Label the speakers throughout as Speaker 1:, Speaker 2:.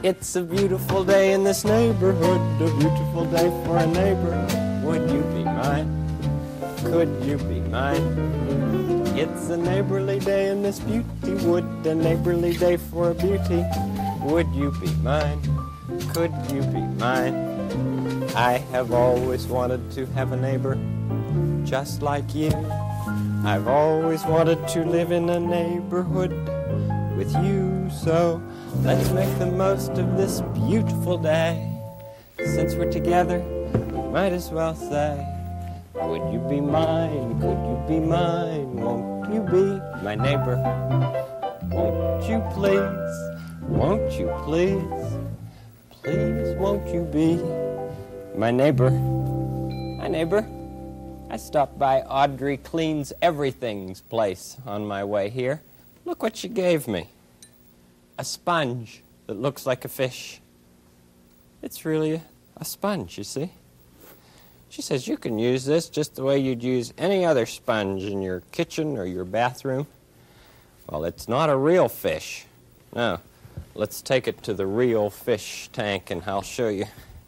Speaker 1: It's a beautiful day in this neighborhood, a beautiful day for a neighbor. Would you be mine? Could you be mine? It's a neighborly day in this beauty wood, a neighborly day for a beauty. Would you be mine? Could you be mine? I have always wanted to have a neighbor just like you. I've always wanted to live in a neighborhood with you, so let's make the most of this beautiful day. Since we're together, we might as well say, would you be mine? Could you be mine? Won't you be my neighbor? Won't you please? Won't you please? Please, won't you be my neighbor? Hi, neighbor. I stopped by Audrey Cleans Everything's place on my way here. Look what she gave me. A sponge that looks like a fish. It's really a sponge, you see. She says you can use this just the way you'd use any other sponge in your kitchen or your bathroom. Well, it's not a real fish. No. Let's take it to the real fish tank and I'll show you.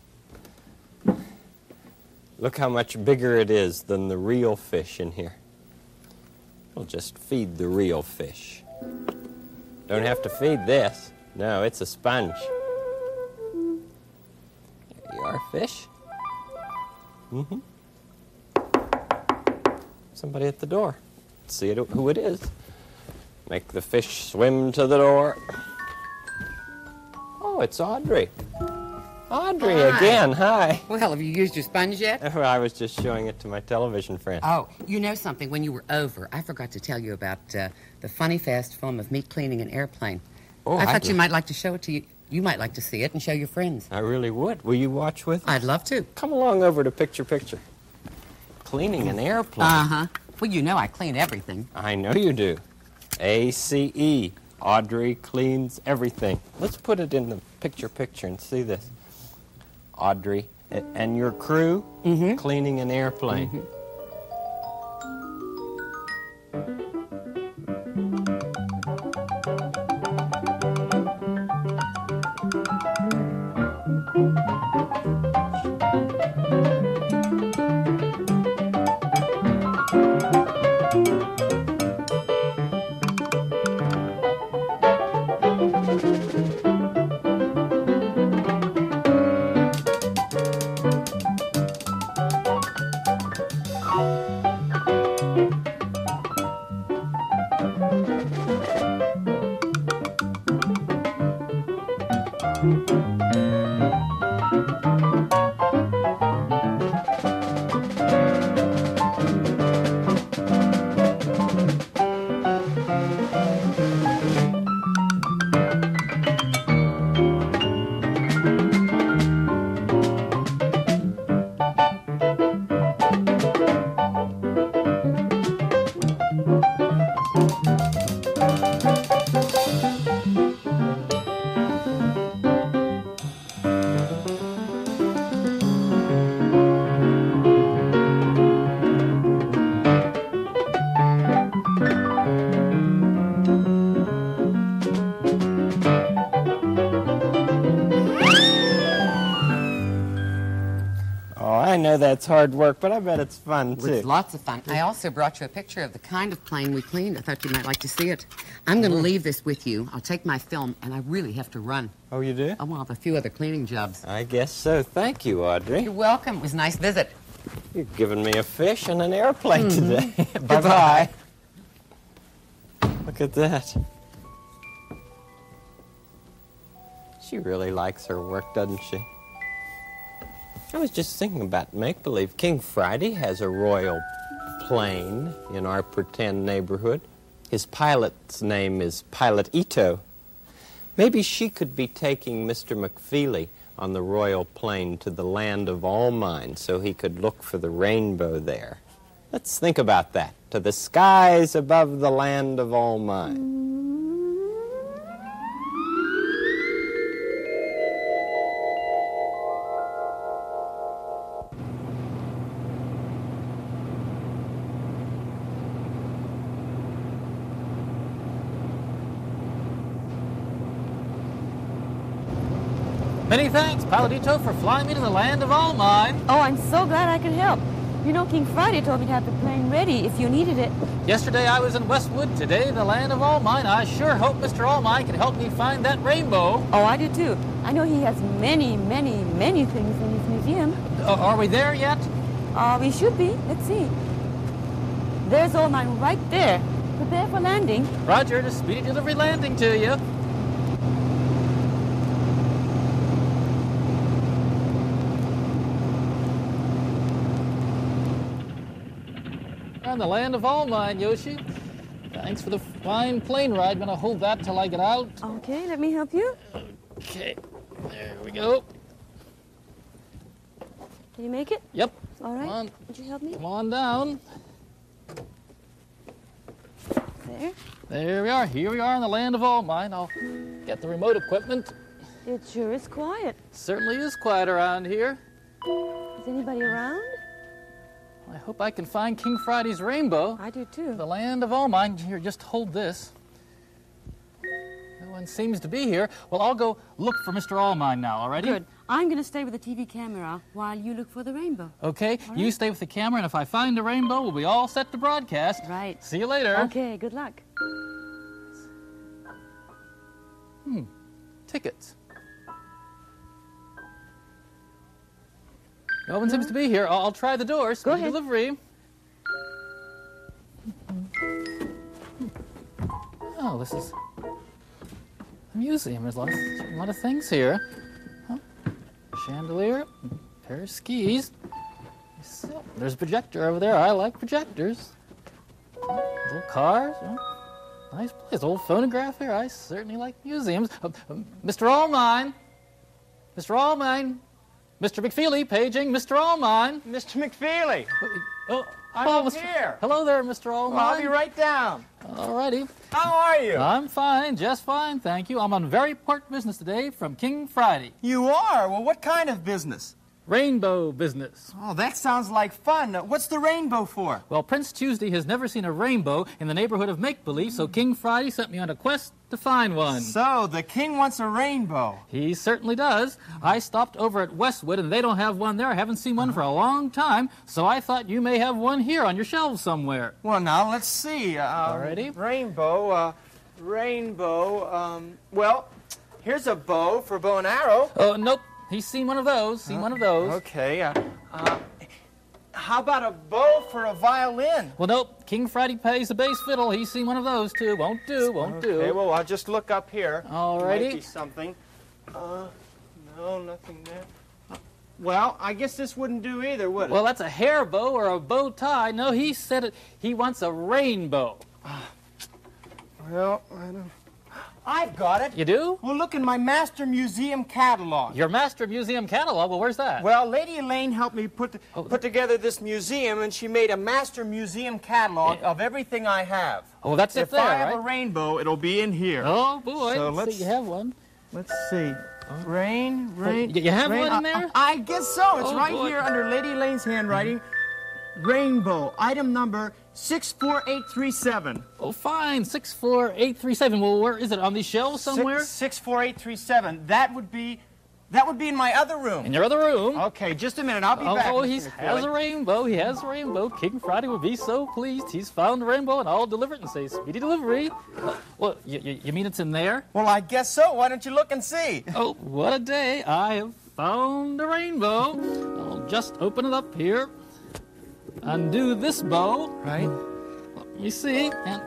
Speaker 1: Look how much bigger it is than the real fish in here. We'll just feed the real fish. Don't have to feed this. No, it's a sponge. There you are, fish. Mm-hmm. Somebody at the door. Let's see who it is. Make the fish swim to the door. Oh, it's Audrey. Audrey again, hi.
Speaker 2: Well, have you used your sponge yet?
Speaker 1: I was just showing it to my television friend.
Speaker 2: Oh, you know something? When you were over, I forgot to tell you about the funny fast film of me cleaning an airplane.
Speaker 1: Oh,
Speaker 2: I thought you might like to show it to you. You might like to see it and show your friends.
Speaker 1: I really would. Will you watch with us?
Speaker 2: I'd love to.
Speaker 1: Come along over to Picture Picture. Cleaning an airplane.
Speaker 2: Uh-huh. Well, you know I clean everything.
Speaker 1: I know you do. ACE. Audrey Cleans Everything. Let's put it in the Picture Picture and see this. Audrey and your crew cleaning an airplane.
Speaker 2: Mm-hmm.
Speaker 1: I know that's hard work, but I bet it's fun, too.
Speaker 2: It's lots of fun. I also brought you a picture of the kind of plane we cleaned. I thought you might like to see it. I'm going to leave this with you. I'll take my film, and I really have to run.
Speaker 1: Oh, you do?
Speaker 2: I will have a few other cleaning jobs.
Speaker 1: I guess so. Thank you, Audrey.
Speaker 2: You're welcome. It was a nice visit.
Speaker 1: You've given me a fish and an airplane today. Bye-bye. Look at that. She really likes her work, doesn't she? I was just thinking about make-believe. King Friday has a royal plane in our pretend neighborhood. His pilot's name is Pilot Ito. Maybe she could be taking Mr. McFeely on the royal plane to the land of all mine so he could look for the rainbow there. Let's think about that. To the skies above the land of all mine.
Speaker 3: Many thanks, Paladito, for flying me to the land of all mine.
Speaker 4: Oh, I'm so glad I could help. You know, King Friday told me to have the plane ready if you needed it.
Speaker 3: Yesterday I was in Westwood, today the land of all mine. I sure hope Mr. Allmine can help me find that rainbow.
Speaker 4: Oh, I do too. I know he has many, many, many things in his museum.
Speaker 3: Are we there yet?
Speaker 4: We should be. Let's see. There's Allmine right there. Prepare for landing.
Speaker 3: Roger, to speedy delivery landing to you. On the land of all mine, Yoshi. Thanks for the fine plane ride. Gonna hold that till I get out.
Speaker 4: Okay, let me help you.
Speaker 3: Okay, there we go.
Speaker 4: Can you make it?
Speaker 3: Yep.
Speaker 4: All right.
Speaker 3: Come on.
Speaker 4: Would you help me?
Speaker 3: Come on down.
Speaker 4: There.
Speaker 3: There we are. Here we are in the land of all mine. I'll get the remote equipment.
Speaker 4: It sure is quiet.
Speaker 3: Certainly is quiet around here.
Speaker 4: Is anybody around?
Speaker 3: I hope I can find King Friday's rainbow.
Speaker 4: I do too.
Speaker 3: The land of all mine. Here, just hold this. No one seems to be here. Well, I'll go look for Mr. Allmine now, all righty?
Speaker 4: Good. I'm going to stay with the TV camera while you look for the rainbow.
Speaker 3: Okay,
Speaker 4: All
Speaker 3: you
Speaker 4: right.
Speaker 3: stay with the camera, and if I find the rainbow, we'll be all set to broadcast.
Speaker 4: Right.
Speaker 3: See you later.
Speaker 4: Okay, good luck.
Speaker 3: Tickets. No one seems to be here. I'll try the door. Speedy
Speaker 4: ahead.
Speaker 3: delivery. Oh, this is a museum. There's a lot of things here. Huh? Chandelier, pair of skis. So, there's a projector over there. I like projectors. Little cars. Nice place. Old phonograph here. I certainly like museums. Mr. Allmine. Mr. Allmine. Mr. McFeely paging Mr. Allmine.
Speaker 1: Mr. McFeely,
Speaker 3: Oh,
Speaker 1: I'm
Speaker 3: hello,
Speaker 1: up
Speaker 3: Mr.
Speaker 1: here.
Speaker 3: Hello there, Mr. Allmine.
Speaker 1: Well, I'll be right down.
Speaker 3: All righty.
Speaker 1: How are you?
Speaker 3: I'm fine, just fine, thank you. I'm on very important business today from King Friday.
Speaker 1: You are? Well, what kind of business?
Speaker 3: Rainbow business.
Speaker 1: Oh, that sounds like fun. What's the rainbow for?
Speaker 3: Well, Prince Tuesday has never seen a rainbow in the neighborhood of Make-Believe, so King Friday sent me on a quest to find one.
Speaker 1: So, the king wants a rainbow.
Speaker 3: He certainly does. I stopped over at Westwood, and they don't have one there. I haven't seen one for a long time, so I thought you may have one here on your shelves somewhere.
Speaker 1: Well, now, let's see.
Speaker 3: Alrighty.
Speaker 1: Rainbow, well, here's a bow for bow and arrow.
Speaker 3: Oh, nope. He's seen one of those.
Speaker 1: Okay, how about a bow for a violin?
Speaker 3: Well, nope. King Friday pays the bass fiddle. He's seen one of those, too. Won't do.
Speaker 1: Okay, well, I'll just look up here.
Speaker 3: Alrighty.
Speaker 1: Might be something. No, nothing there. Well, I guess this wouldn't do either, would it?
Speaker 3: Well, that's a hair bow or a bow tie. No, he said it. He wants a rainbow.
Speaker 1: Well, I don't... I've got it.
Speaker 3: You do?
Speaker 1: Well, look in my Master Museum catalog.
Speaker 3: Your Master Museum catalog? Well, where's that?
Speaker 1: Well, Lady Elaine helped me put together this museum, and she made a Master Museum catalog of everything I have.
Speaker 3: Oh, that's it
Speaker 1: If
Speaker 3: there,
Speaker 1: I have
Speaker 3: right?
Speaker 1: a rainbow, it'll be in here.
Speaker 3: Oh, boy.
Speaker 1: So
Speaker 3: let's
Speaker 1: let's-
Speaker 3: see. You have one.
Speaker 1: Let's see. Rain.
Speaker 3: You have
Speaker 1: rain.
Speaker 3: one in there?
Speaker 1: I guess so. It's
Speaker 3: Oh,
Speaker 1: right
Speaker 3: boy.
Speaker 1: here under Lady Elaine's handwriting. Rainbow. Item number 64837.
Speaker 3: Oh, fine. 64837. Well, where is it? On these shelves somewhere?
Speaker 1: 64837. That would be in my other room.
Speaker 3: In your other room.
Speaker 1: Okay, just a minute. I'll be back.
Speaker 3: Oh,
Speaker 1: Mr.
Speaker 3: he has a
Speaker 1: McFeely.
Speaker 3: rainbow. He has a rainbow. King Friday would be so pleased. He's found a rainbow, and I'll deliver it and say speedy delivery. Well, you mean it's in there?
Speaker 1: Well, I guess so. Why don't you look and see?
Speaker 3: Oh, what a day. I have found a rainbow. I'll just open it up here. Undo this bow.
Speaker 1: Right?
Speaker 3: Let me see. And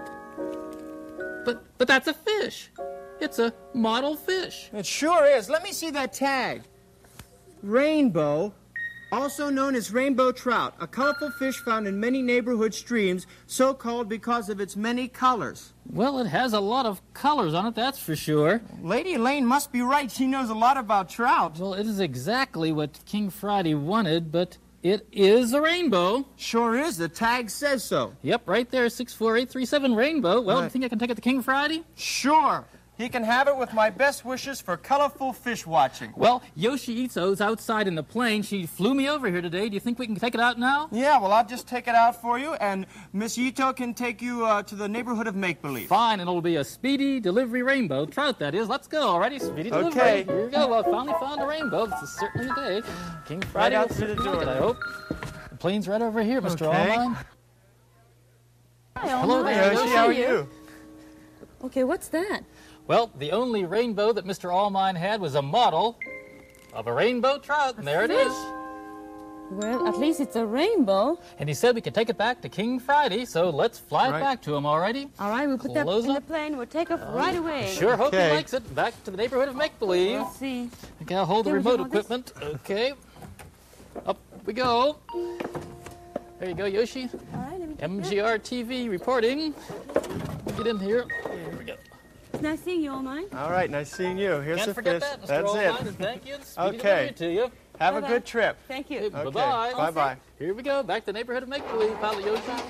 Speaker 3: but that's a fish. It's a model fish.
Speaker 1: It sure is. Let me see that tag. Rainbow, also known as rainbow trout, a colorful fish found in many neighborhood streams, so called because of its many colors.
Speaker 3: Well, it has a lot of colors on it, that's for sure.
Speaker 1: Lady Elaine must be right. She knows a lot about trout.
Speaker 3: Well, it is exactly what King Friday wanted, but it is a rainbow.
Speaker 1: Sure is. The tag says so.
Speaker 3: Yep, right there, 64837 rainbow. Well,
Speaker 1: Right.
Speaker 3: you think I can take it to King Friday?
Speaker 1: Sure.
Speaker 5: He can have it with my best wishes for colorful fish watching.
Speaker 3: Well, Yoshi Itsu's outside in the plane. She flew me over here today. Do you think we can take it out now?
Speaker 5: Yeah, well, I'll just take it out for you, and Miss Ito can take you to the neighborhood of make-believe.
Speaker 3: Fine, and it'll be a speedy delivery rainbow trout, that is. Let's go, alrighty? Speedy delivery.
Speaker 5: Okay.
Speaker 3: Here we go. Well, I finally found a rainbow. This is certainly the day. King Friday
Speaker 5: out
Speaker 3: will
Speaker 5: through the
Speaker 3: certainly
Speaker 5: door
Speaker 3: make it, I
Speaker 5: there.
Speaker 3: hope. The plane's right over here, Mr.
Speaker 5: Okay.
Speaker 3: Allman.
Speaker 4: Hi,
Speaker 3: Hello
Speaker 4: Alma.
Speaker 3: there,
Speaker 5: Yoshi, how are you?
Speaker 4: Okay, what's that?
Speaker 3: Well, the only rainbow that Mr. Allman had was a model of a rainbow trout, and there it is.
Speaker 4: Well, at least it's a rainbow.
Speaker 3: And he said we could take it back to King Friday, so let's fly it
Speaker 5: Right.
Speaker 3: back to him, alrighty?
Speaker 4: All right, we'll put that
Speaker 3: Close
Speaker 4: in the
Speaker 3: up.
Speaker 4: plane. We'll take off right away.
Speaker 3: Sure hope he
Speaker 5: Okay.
Speaker 3: likes it. Back to the neighborhood of make-believe.
Speaker 4: Let's see.
Speaker 3: Okay, I'll hold the
Speaker 4: Okay, we'll
Speaker 3: remote
Speaker 4: do all this.
Speaker 3: equipment. Okay. Up we go. There you go, Yoshi.
Speaker 4: All right, let me take that.
Speaker 3: MGR TV reporting. Get in here. Here we go.
Speaker 4: It's nice seeing you, all mine.
Speaker 5: All right, nice seeing you. Here's
Speaker 3: Can't
Speaker 5: the
Speaker 3: forget
Speaker 5: fish.
Speaker 3: that, Mr.
Speaker 5: That's
Speaker 3: Allman,
Speaker 5: it.
Speaker 3: and thank you. Speedy
Speaker 5: Okay.
Speaker 3: delivery to you.
Speaker 5: Have a
Speaker 4: Bye-bye.
Speaker 5: good trip.
Speaker 4: Thank you.
Speaker 3: Okay,
Speaker 5: Okay.
Speaker 3: bye-bye.
Speaker 5: Bye-bye.
Speaker 3: Here we go. Back to the neighborhood of make-believe, Pilot Yoshi. Bye.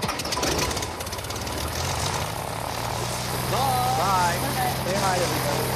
Speaker 5: Bye. Say hi, everybody.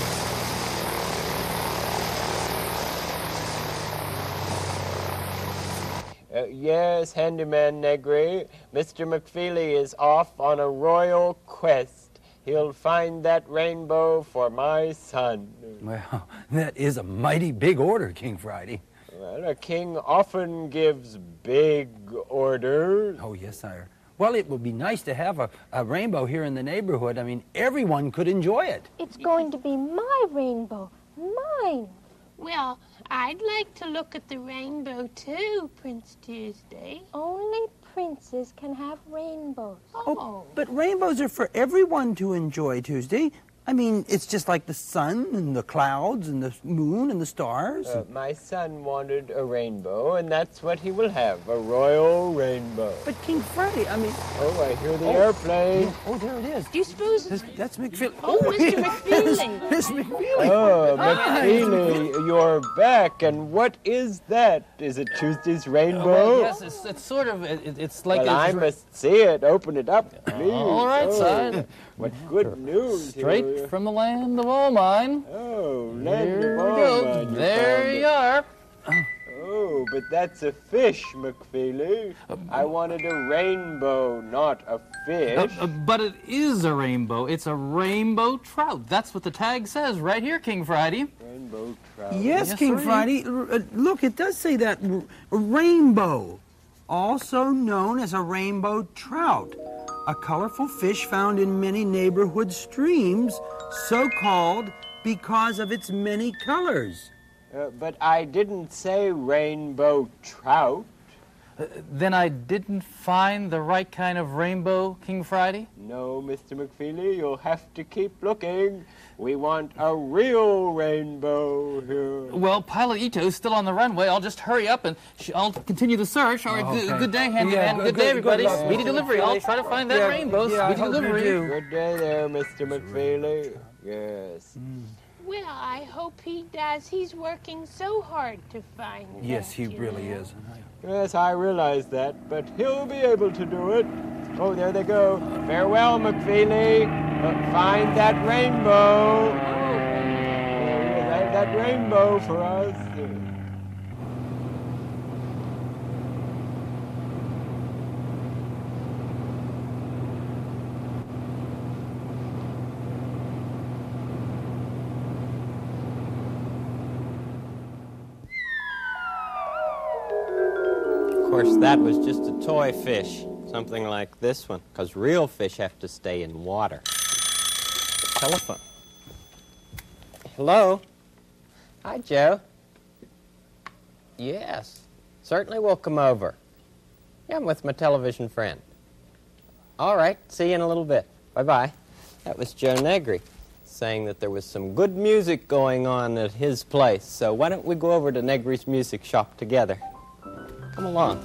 Speaker 1: Yes, Handyman Negri. Mr. McFeely is off on a royal quest. He'll find that rainbow for my son.
Speaker 6: Well, that is a mighty big order, King Friday.
Speaker 1: Well, a king often gives big orders.
Speaker 6: Oh, yes, sire. Well, it would be nice to have a rainbow here in the neighborhood. I mean, everyone could enjoy it.
Speaker 7: It's going to be my rainbow. Mine.
Speaker 8: Well, I'd like to look at the rainbow too, Prince Tuesday.
Speaker 7: Only princes can have rainbows.
Speaker 8: Oh,
Speaker 6: But rainbows are for everyone to enjoy, Tuesday. I mean, it's just like the sun and the clouds and the moon and the stars.
Speaker 1: My son wanted a rainbow, and that's what he will have, a royal rainbow.
Speaker 6: But King Friday, I mean...
Speaker 1: Oh, I hear the airplane.
Speaker 6: Oh, there it is.
Speaker 8: do you suppose...
Speaker 6: That's McFeely.
Speaker 8: Oh, Mr. McFeely.
Speaker 6: It's McFeely.
Speaker 1: Oh, McFeely, you're back. And what is that? Is it Tuesday's rainbow?
Speaker 3: Well, yes, it's sort of, it's like
Speaker 1: Well,
Speaker 3: a...
Speaker 1: I must see it. Open it up, please.
Speaker 3: All right,
Speaker 1: Oh,
Speaker 3: son.
Speaker 1: What good news.
Speaker 3: Straight from the land of Allmine.
Speaker 1: Oh, land
Speaker 3: Here
Speaker 1: of
Speaker 3: we
Speaker 1: Oman,
Speaker 3: go.
Speaker 1: you
Speaker 3: There
Speaker 1: found
Speaker 3: you
Speaker 1: it.
Speaker 3: are.
Speaker 1: Oh, but that's a fish, McFeely. I wanted a rainbow, not a fish.
Speaker 3: But it is a rainbow. It's a rainbow trout. That's what the tag says right here, King Friday.
Speaker 1: Rainbow trout.
Speaker 6: Yes,
Speaker 3: Yes,
Speaker 6: King
Speaker 3: sir.
Speaker 6: Friday. Look, it does say that rainbow, also known as a rainbow trout, a colorful fish found in many neighborhood streams, so called because of its many colors.
Speaker 1: But I didn't say rainbow trout.
Speaker 3: Then I didn't find the right kind of rainbow, King Friday?
Speaker 1: No, Mr. McFeely, you'll have to keep looking. We want a real rainbow here.
Speaker 3: Well, Pilot Ito's still on the runway. I'll just hurry up and I'll continue the search. All right, good day, handyman. Good day, everybody.
Speaker 6: luck,
Speaker 3: Speedy
Speaker 6: Mr.
Speaker 3: delivery. I'll try to find that rainbow.
Speaker 6: yeah, I
Speaker 3: Speedy
Speaker 6: hope you
Speaker 3: delivery.
Speaker 6: do.
Speaker 1: Good day there, Mr. McFeely. Yes.
Speaker 8: Well, I hope he does. He's working so hard to find
Speaker 6: Yes,
Speaker 8: that,
Speaker 6: he
Speaker 8: you
Speaker 6: really
Speaker 8: know.
Speaker 6: is.
Speaker 1: Yes, I realize that, but he'll be able to do it. Oh, there they go. Farewell, McFeely. Find that rainbow. That rainbow for us. Of course, that was just a toy fish, something like this one, because real fish have to stay in water. Telephone. Hello? Hi, Joe. Yes, certainly we'll come over. Yeah, I'm with my television friend. All right, see you in a little bit. Bye-bye. That was Joe Negri saying that there was some good music going on at his place, so why don't we go over to Negri's music shop together? Come along.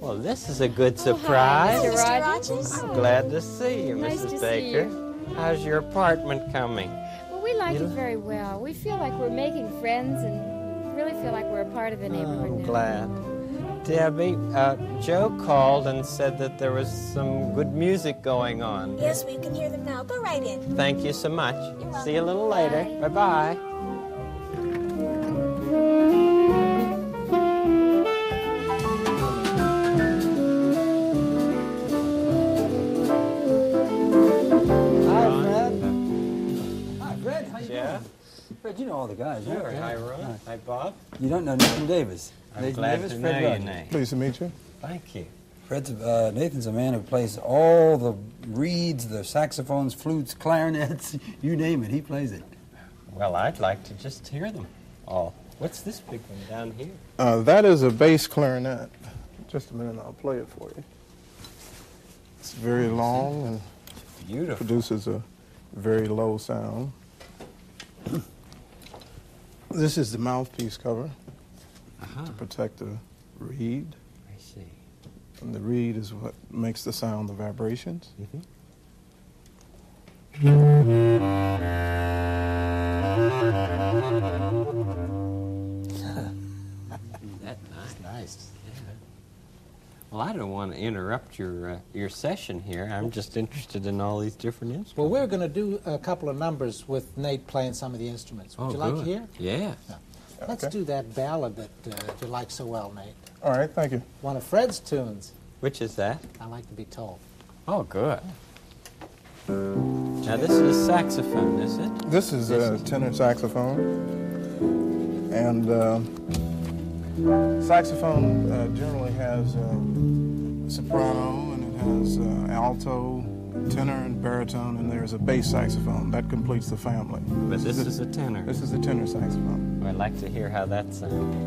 Speaker 1: Well, this is a good surprise.
Speaker 9: Mr. Rogers?
Speaker 1: I'm glad to see you,
Speaker 9: Nice
Speaker 1: Mrs.
Speaker 9: to see
Speaker 1: Baker.
Speaker 9: you.
Speaker 1: How's your apartment coming?
Speaker 9: Well, we like it very well. We feel like we're making friends and really feel like we're a part of the neighborhood
Speaker 1: I'm
Speaker 9: now.
Speaker 1: glad. Debbie, Joe called and said that there was some good music going on.
Speaker 10: Yes, we can hear them now. Go right in.
Speaker 1: Thank you so much.
Speaker 10: welcome.
Speaker 1: See you a little later. Bye-bye.
Speaker 6: Hi, Fred. Hi, Fred. How you
Speaker 1: Jeff?
Speaker 6: doing? Fred, you know all the guys, right?
Speaker 1: Sure. Hi, Ron. Hi, Bob.
Speaker 6: You don't know Nathan Davis.
Speaker 1: I'm
Speaker 6: Nathan
Speaker 1: glad
Speaker 6: Davis,
Speaker 1: to
Speaker 6: Fred
Speaker 1: know you,
Speaker 6: Rogers.
Speaker 1: Nate.
Speaker 11: Pleased to meet you.
Speaker 1: Thank you.
Speaker 6: Nathan's a man who plays all the reeds, the saxophones, flutes, clarinets, you name it, he plays it.
Speaker 1: Well, I'd like to just hear them all. What's this big one down here?
Speaker 11: That is a bass clarinet. Just a minute, I'll play it for you. It's very long and
Speaker 1: Beautiful.
Speaker 11: produces a very low sound. This is the mouthpiece cover to protect the reed.
Speaker 1: I see.
Speaker 11: And the reed is what makes the sound, the vibrations.
Speaker 1: That's nice. Yeah. Well, I don't want to interrupt your session here. I'm just interested in all these different instruments.
Speaker 12: Well, we're going to do a couple of numbers with Nate playing some of the instruments. Would you like to
Speaker 1: good.
Speaker 12: hear?
Speaker 1: Yeah.
Speaker 12: Let's
Speaker 11: Okay.
Speaker 12: do that ballad that you like so well, Nate.
Speaker 11: All right, thank you.
Speaker 12: One of Fred's tunes.
Speaker 1: Which is that?
Speaker 12: I Like to Be Told.
Speaker 1: Oh, good. Now, this is a saxophone, is it?
Speaker 11: This is a tenor saxophone. And saxophone generally has soprano, and it has alto, tenor, and baritone, and there's a bass saxophone. That completes the family.
Speaker 1: But this is a tenor.
Speaker 11: This is a tenor saxophone.
Speaker 1: I'd like to hear how that sounds.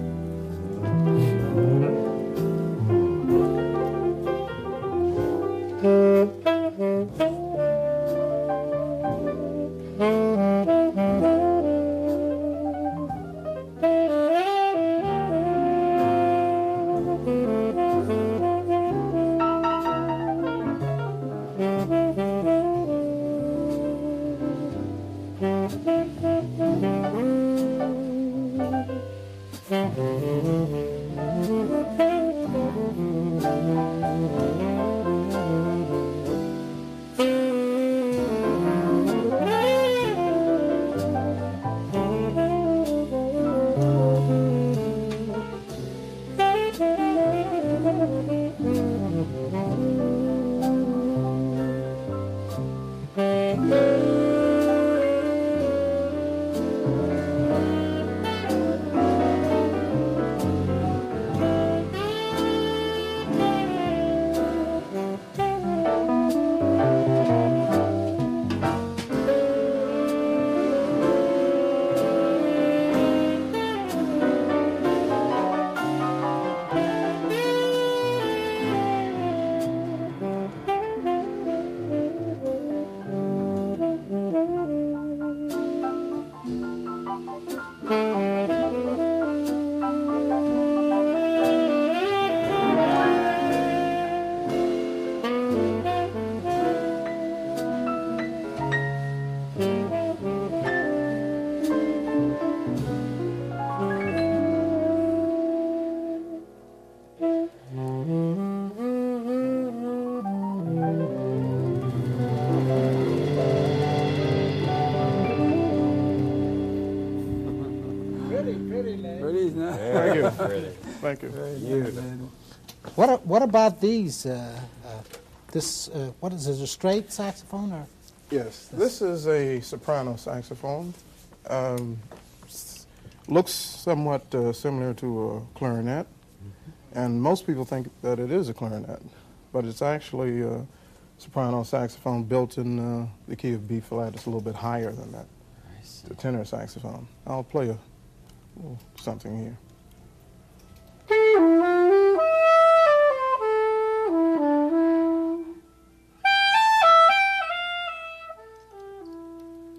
Speaker 11: Thank you. Thank you.
Speaker 1: Beautiful.
Speaker 12: What about these? What is it, a straight saxophone? Or?
Speaker 11: Yes, this is a soprano saxophone. Looks somewhat similar to a clarinet, and most people think that it is a clarinet, but it's actually a soprano saxophone built in the key of B flat. It's a little bit higher than that. The tenor saxophone. I'll play a little something here.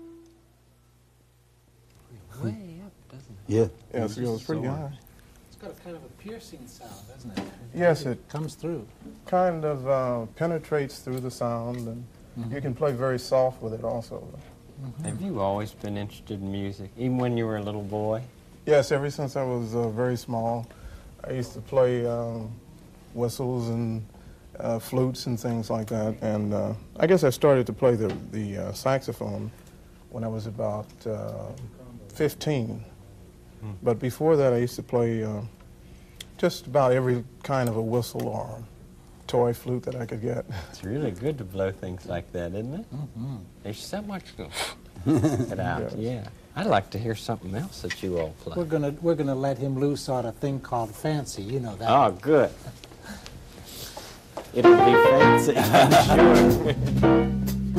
Speaker 1: Way up, doesn't it?
Speaker 6: Yeah.
Speaker 11: Yes, it goes pretty high.
Speaker 12: It's got a kind of a piercing sound, doesn't it?
Speaker 11: Yes, it
Speaker 12: comes through.
Speaker 11: Kind of penetrates through the sound, and you can play very soft with it also.
Speaker 1: Have you always been interested in music, even when you were a little boy?
Speaker 11: Yes, ever since I was very small. I used to play whistles and flutes and things like that, and I guess I started to play the saxophone when I was about 15. But before that, I used to play just about every kind of a whistle or toy flute that I could get.
Speaker 1: It's really good to blow things like that, isn't it? There's so much to get out.
Speaker 11: Yes.
Speaker 1: Yeah. I'd like to hear something else that you all play.
Speaker 12: We're gonna let him loose on a thing called fancy. You know that.
Speaker 1: Oh, good. It'll be fancy, I'm sure.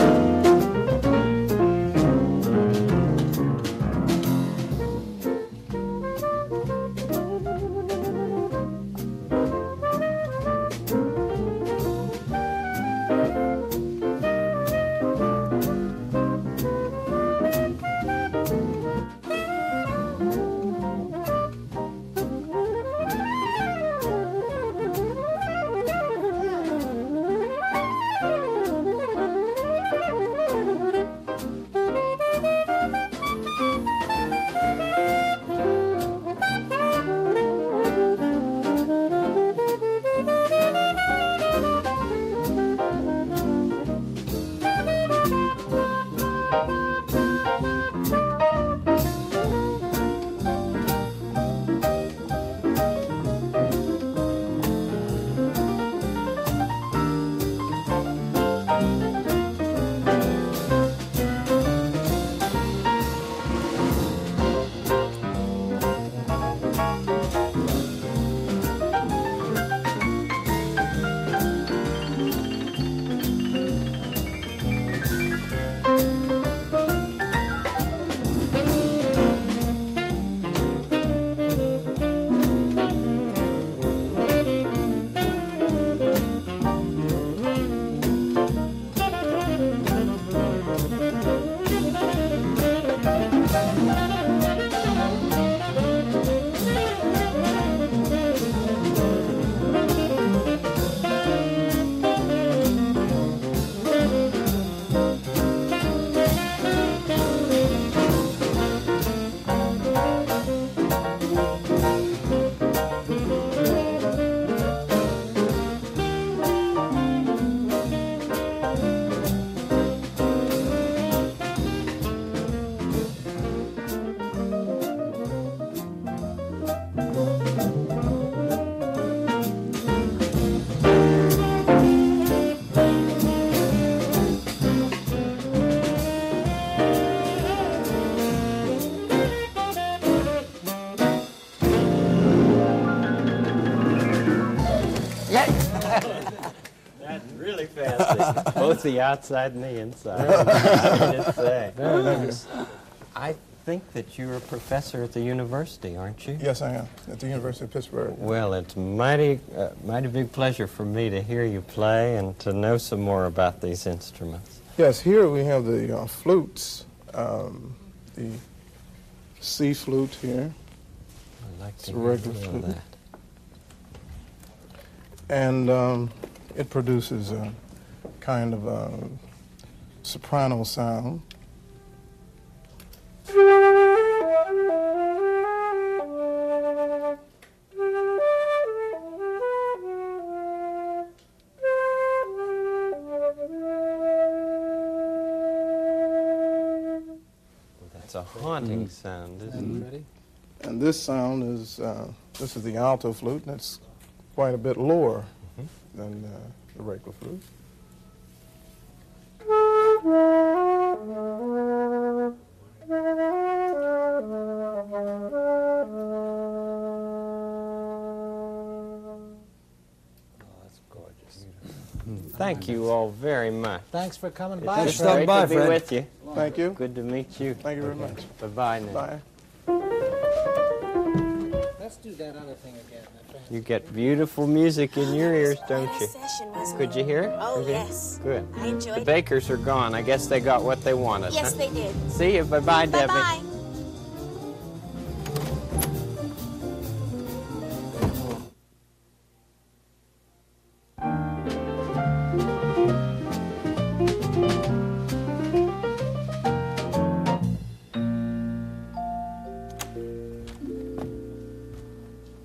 Speaker 1: That's really fancy. Both the outside and the inside.
Speaker 12: Very nice.
Speaker 1: I think that you're a professor at the university, aren't you?
Speaker 11: Yes, I am, at the University of Pittsburgh.
Speaker 1: Well, it's mighty big pleasure for me to hear you play and to know some more about these instruments.
Speaker 11: Yes, here we have the flutes, the C flute here.
Speaker 1: I'd like
Speaker 11: It's
Speaker 1: to
Speaker 11: a
Speaker 1: hear
Speaker 11: regular
Speaker 1: a little
Speaker 11: flute.
Speaker 1: of that.
Speaker 11: And it produces a kind of a soprano sound.
Speaker 1: It's a haunting sound, isn't it?
Speaker 11: And this sound is, this is the alto flute, and it's quite a bit lower than the regular flute.
Speaker 1: Thank you all very much.
Speaker 12: Thanks for coming by.
Speaker 1: It's great to be with you.
Speaker 11: Thank you.
Speaker 1: Good to meet you.
Speaker 11: Thank you very much.
Speaker 1: Bye-bye now.
Speaker 11: Bye.
Speaker 12: Let's do that other thing again.
Speaker 1: You get beautiful music in your ears, don't you? Could you hear it?
Speaker 10: Oh,
Speaker 1: Okay.
Speaker 10: yes.
Speaker 1: Good.
Speaker 10: I enjoyed
Speaker 1: The
Speaker 10: it.
Speaker 1: Bakers are gone. I guess they got what they wanted.
Speaker 10: Yes,
Speaker 1: huh?
Speaker 10: they did.
Speaker 1: See you. Bye-bye, Debbie.
Speaker 10: Bye-bye.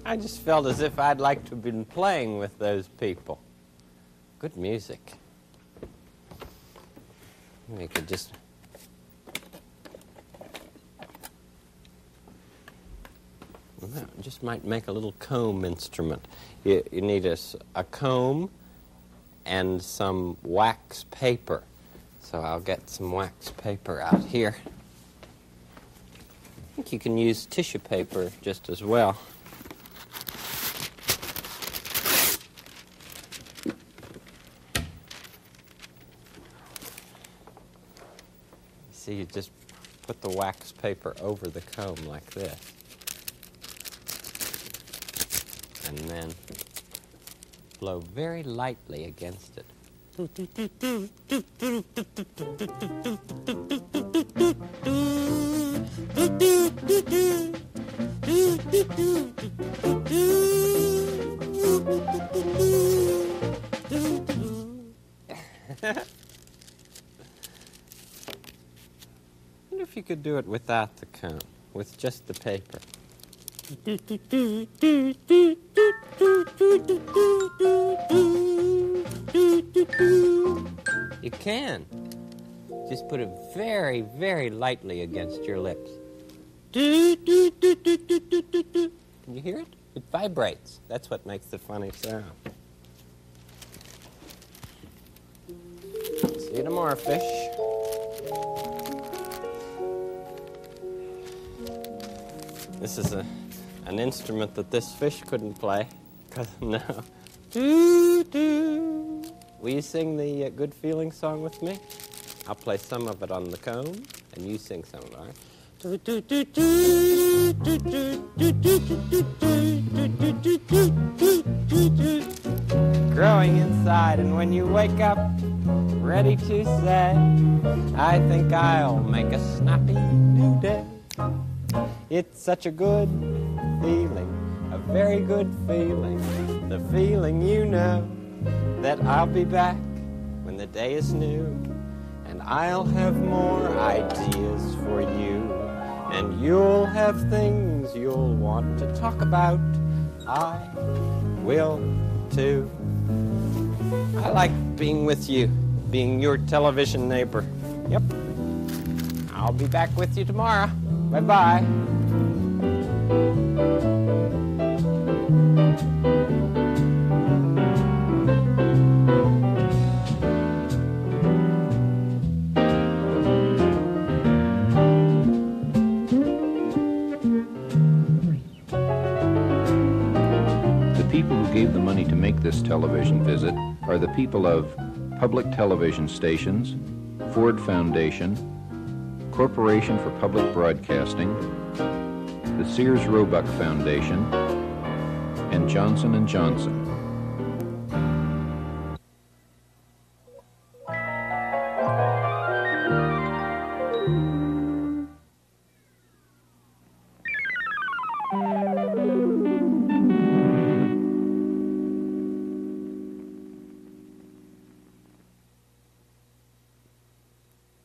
Speaker 1: I just felt as if I'd like to have been playing with those people. Good music. We could just... Well, that just might make a little comb instrument. You need a comb and some wax paper. So I'll get some wax paper out here. I think you can use tissue paper just as well. See, you just put the wax paper over the comb like this. And then blow very lightly against it. I wonder if you could do it without the comb, with just the paper. You can. Just put it very, very lightly against your lips. Can you hear it? It vibrates. That's what makes the funny sound. See you tomorrow, fish. This is an instrument that this fish couldn't play. No. Will you sing the Good Feeling song with me? I'll play some of it on the comb, and you sing some of it, all right? Growing inside, and when you wake up, ready to say, I think I'll make a snappy new day. It's such a good feeling, a very good feeling, the feeling you know that I'll be back when the day is new, and I'll have more ideas for you, and you'll have things you'll want to talk about. I will too. I like being with you, being your television neighbor. Yep. I'll be back with you tomorrow. Bye-bye.
Speaker 13: Gave the money to make this television visit are the people of Public Television Stations, Ford Foundation, Corporation for Public Broadcasting, the Sears Roebuck Foundation, and Johnson & Johnson.